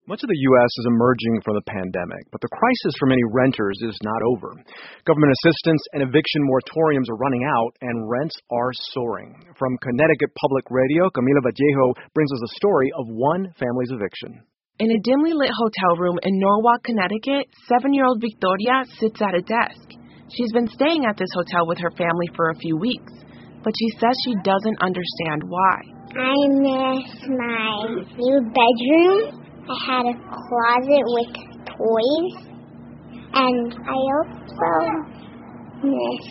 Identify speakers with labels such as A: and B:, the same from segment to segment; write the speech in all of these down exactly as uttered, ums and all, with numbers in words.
A: Much of the U S is emerging from the pandemic, but the crisis for many renters is not over. Government assistance and eviction moratoriums are running out, and rents are soaring. From Connecticut Public Radio, Camila Vallejo brings us a story of one family's eviction.
B: In a dimly lit hotel room in Norwalk, Connecticut, seven-year-old Victoria sits at a desk. She's been staying at this hotel with her family for a few weeks, but she says she doesn't understand why.
C: I miss my new bedroom. I had a closet with toys, and I also miss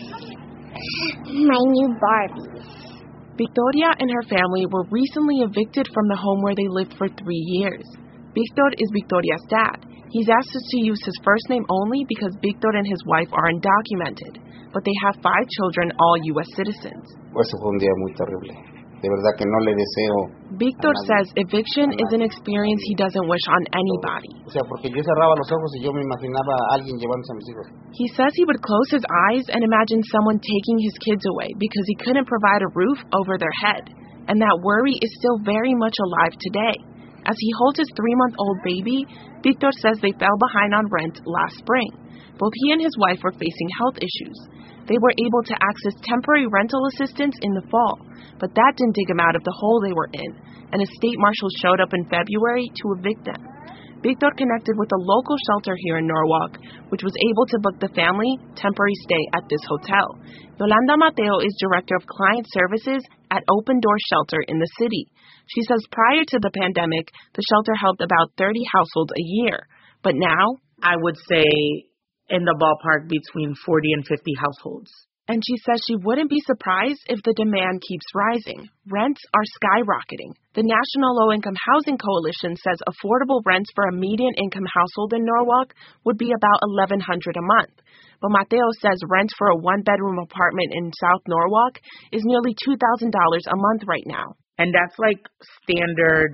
C: my new Barbies.
B: Victoria and her family were recently evicted from the home where they lived for three years. Victor is Victoria's dad. He's asked us to use his first name only because Victor and his wife are undocumented, but they have five children, all U S citizens.
D: Eso fue un día muy terrible. De verdad que no le deseo.
B: Victor says eviction is an experience he doesn't wish on anybody.
D: O sea, porque yo cerraba los ojos y yo me imaginaba a alguien llevándose a mis hijos.
B: He says he would close his eyes and imagine someone taking his kids away because he couldn't provide a roof over their head. And that worry is still very much alive today. As he holds his three-month-old baby, Victor says they fell behind on rent last spring. Both he and his wife were facing health issues. They were able to access temporary rental assistance in the fall, but that didn't dig them out of the hole they were in, and a state marshal showed up in February to evict them. Victor connected with a local shelter here in Norwalk, which was able to book the family temporary stay at this hotel. Yolanda Mateo is director of client services at Open Door Shelter in the city. She says prior to the pandemic, the shelter helped about thirty households a year, but now,
E: I would say in the ballpark between forty and fifty households.
B: And she says she wouldn't be surprised if the demand keeps rising. Rents are skyrocketing. The National Low-Income Housing Coalition says affordable rents for a median-income household in Norwalk would be about eleven hundred dollars a month. But Mateo says rent for a one-bedroom apartment in South Norwalk is nearly two thousand dollars a month right now.
E: And that's like standard,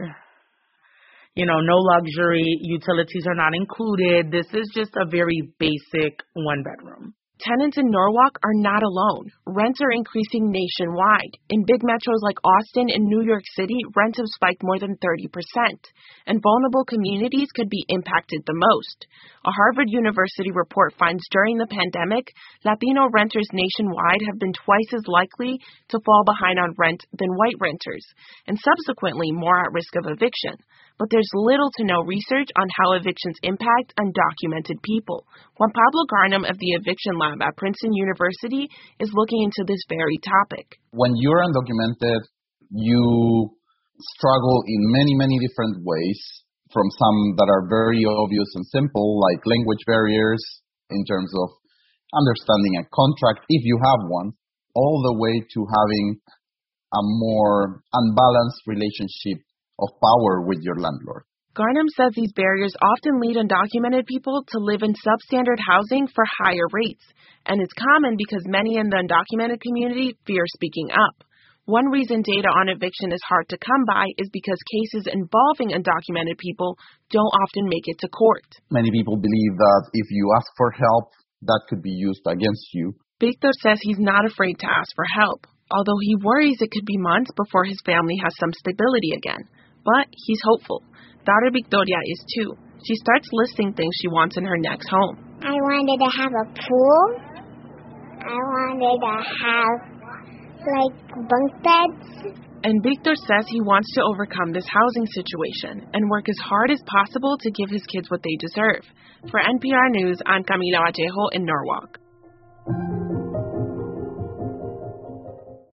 E: you know, no luxury, utilities are not included. This is just a very basic one-bedroom.
B: Tenants in Norwalk are not alone. Rents are increasing nationwide. In big metros like Austin and New York City, rents have spiked more than thirty percent, and vulnerable communities could be impacted the most. A Harvard University report finds during the pandemic, Latino renters nationwide have been twice as likely to fall behind on rent than white renters, and subsequently more at risk of eviction. But there's little to no research on how evictions impact undocumented people. Juan Pablo Garnham of the Eviction Lab at Princeton University is looking into this very topic.
F: When you're undocumented, you struggle in many, many different ways, from some that are very obvious and simple, like language barriers in terms of understanding a contract, if you have one, all the way to having a more unbalanced relationship of power with your landlord.
B: Garnham says these barriers often lead undocumented people to live in substandard housing for higher rates, and it's common because many in the undocumented community fear speaking up. One reason data on eviction is hard to come by is because cases involving undocumented people don't often make it to court.
F: Many people believe that if you ask for help, that could be used against you.
B: Victor says he's not afraid to ask for help, although he worries it could be months before his family has some stability again. But he's hopeful. Daughter Victoria is too. She starts listing things she wants in her next home.
C: I wanted to have a pool. I wanted to have, like, bunk beds.
B: And Victor says he wants to overcome this housing situation and work as hard as possible to give his kids what they deserve. For N P R News, I'm Camila Vallejo in Norwalk.